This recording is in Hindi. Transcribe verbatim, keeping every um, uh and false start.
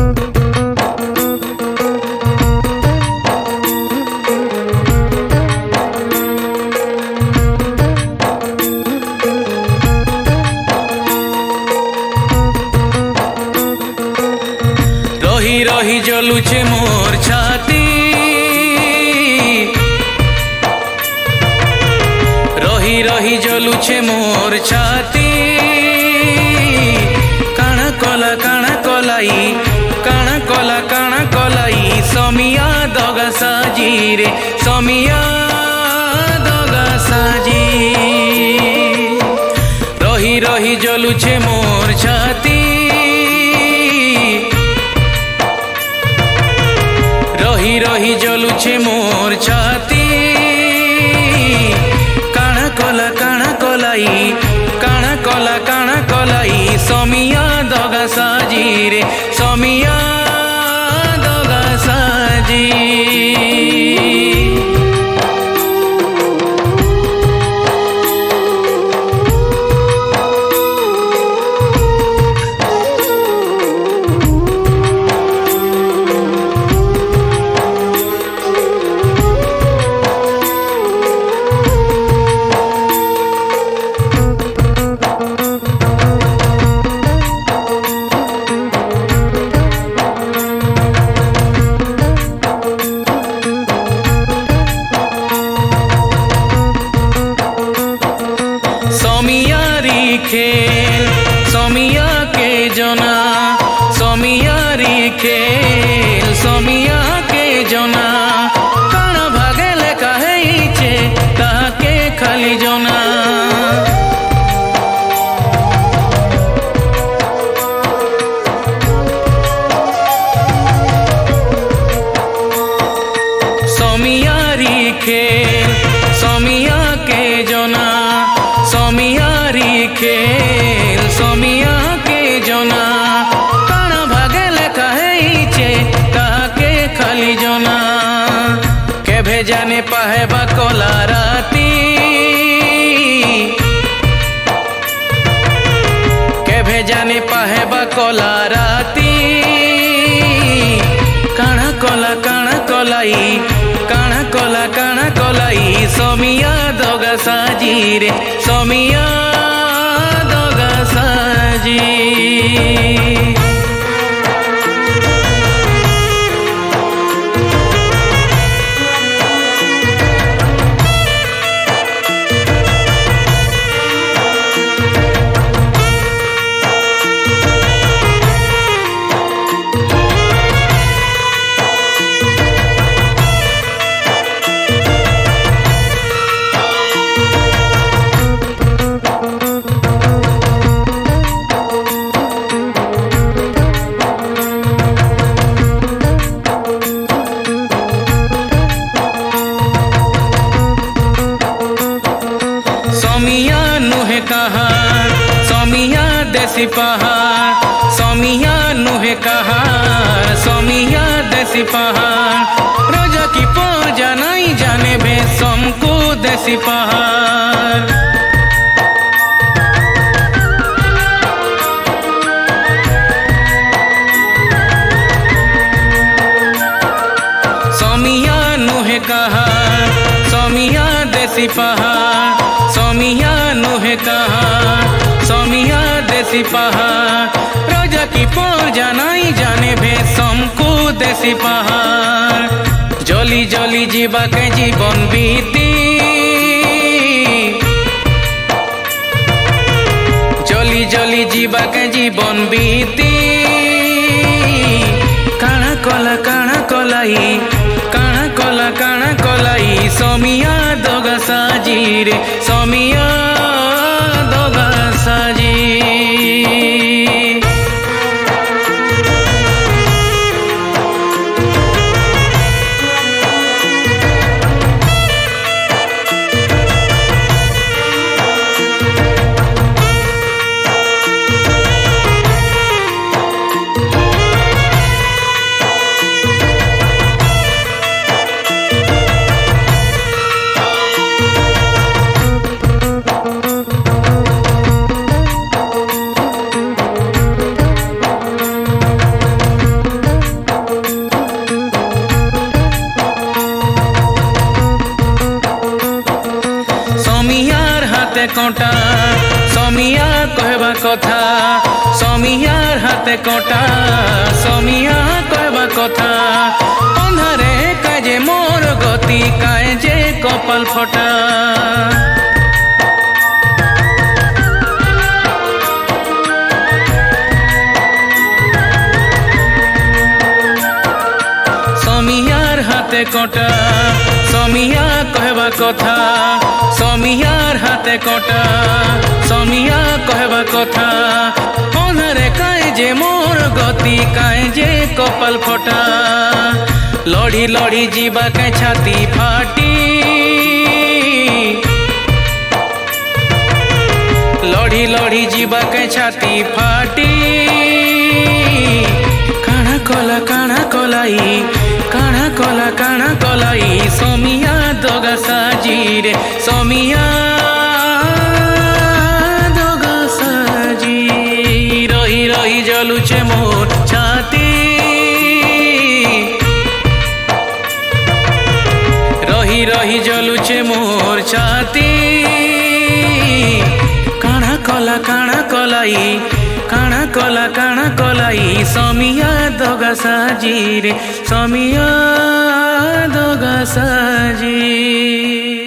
रही रही जलुचे मोर छाती, रही रही जलुचे मोर छाती। काना कला काना कलाई, काना कला काना कलाई। समिया दगा साजी रे, समिया दगा साजी। रही रही जलुचे मोर छाती, रही रही जलुचे मोर छाती। काना कला काना कलाई, काना कला काना कलाई। समिया दगा साजी रे, समिया दगा साजी। खेल समिया के जना, समियारी खेल समिया के जना। काना भागेले काहे इचे ताके खाली जना। समियारी खेल समिया के जना, समियारी खेल समिया के जना। काना भागेले काहे इचे ताके खाली जना। के भेजाने पाहे बा कला राती, के भेजाने पाहे बा कला राती। काना कला काना कलाई, काना कला काना कलाई। समिया दगा साजी रे, समिया दगा साजी। समिया नुहे कहार, समिया देसी पहाड़। समिया नुहे कहार, समिया देसी पहाड़। रोजा की पूजा नहीं जाने बे समको देसी पहाड़। समिया नुहे कहार, समिया देसी पहाड़। समिया नुहे कहार, समिया देसी पहाड़। रोजा की पूजा नहीं जाने भे समको देसी पहाड़। जली जली जीवा के जीवन बीती, जली जली जीवा के जीवन बीती। काना कला काना कलाई, काना कला काना कलाई। समिया दगा साजी रे, समिया दगा साजी। कटा समिया कहबा कथा समियार हाथे कटा समिया कहबा कथा अंधारे काजे मोर गति काए जे कपाल फटा समियार हाथे कटा समिया कहबा कथा समियार हाथे कटा समिया कहबा कथा अंधारे काए जे मोर गति काए जे कपाल फटा लड़ी लड़ी जीवा के छाती फाटी लड़ी लड़ी जीवा के छाती फाटी काना कला काना कलाई काना कला काना कलाई समिया दगा साजी रे समिया दगा साजी रही रही जलुचे मोर छाती रही रही जलुचे मोर छाती काना कला काना कलाई काना कला काना कलाई समिया दगा साजी रे समिया दगा साजी।